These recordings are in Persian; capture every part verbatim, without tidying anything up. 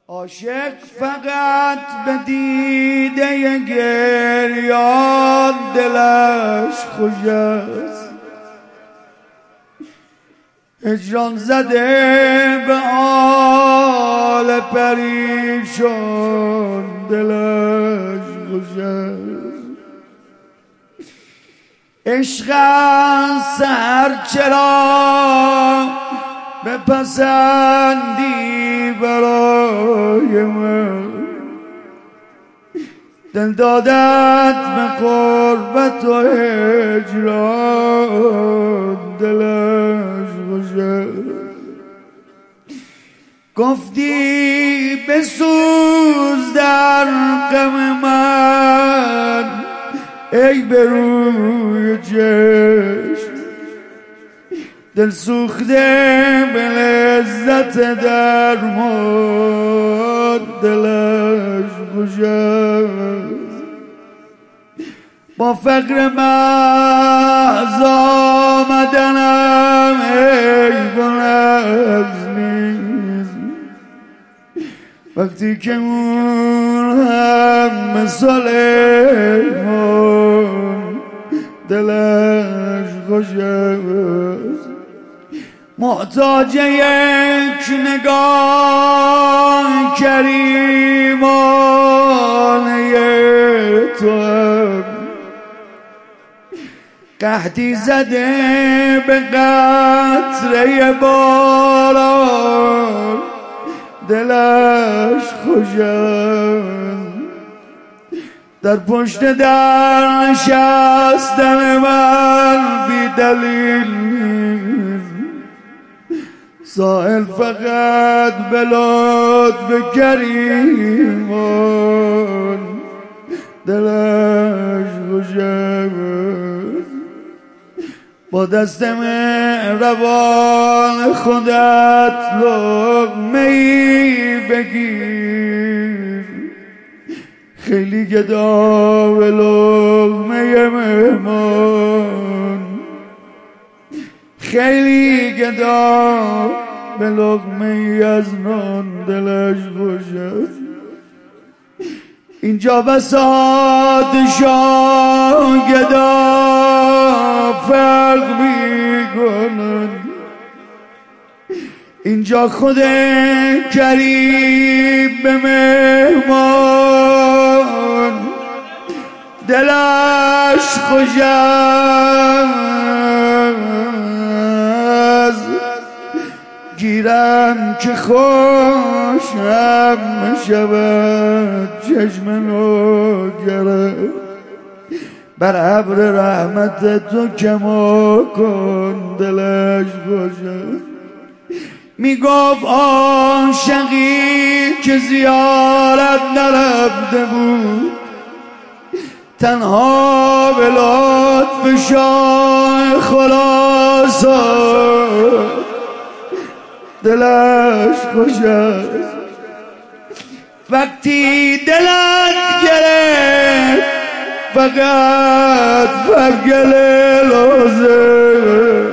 عاشق فقط به دیده گریان دلش خوش است، هجران زده به حال پریشان دلش خوش است. عشق سحر چرا بپسندی برای من، دل دادت به قربت و هجران دلش خوش است. گفتی بسوز در غم من ای به روی چشم، دل سوخته به لذت درمان دلش خوش است. با فقر محض آمدنم عیب و نقص نیست، وقتی که اون هم مثل ایمان دلش خوش است. محتاج یک نگاه کریمانه تو هم، قحطی زده به قطره باران دلش خوش است. در پشت در نشستن من بی دلیل نیست، سائل فقط به لطف کریمان دلش خوش است. با دست مهربان خودت لقمه‌ای بگیر، خیلی گدا به لقمه مهمان، خیلی گدا به لقمه از نان دلش خوش است. اینجا بساط شاه گدا فرق میکنند، اینجا خود کریم به مهمان دلش خوش است. گیرم که خوشم شود چشم نوگره، بر ابر رحمت تو کما کن دلش خوش است. می گفت عاشقی که زیارت نرفته بود، تنها به لطف شاه خراسان دلش خوش است. وقتی دلت گرفت فقط فگل لازم،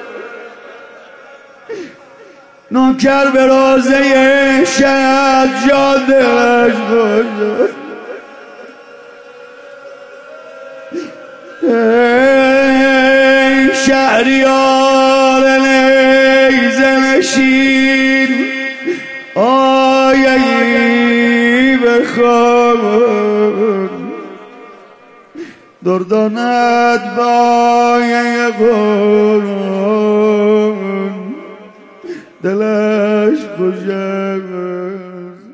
نوکر به روزه شهد جان دلش خوش است. ای شهریار نیزه نشین آیه‌ای بخوان، دردانت بایه قرآن دلش خوش است.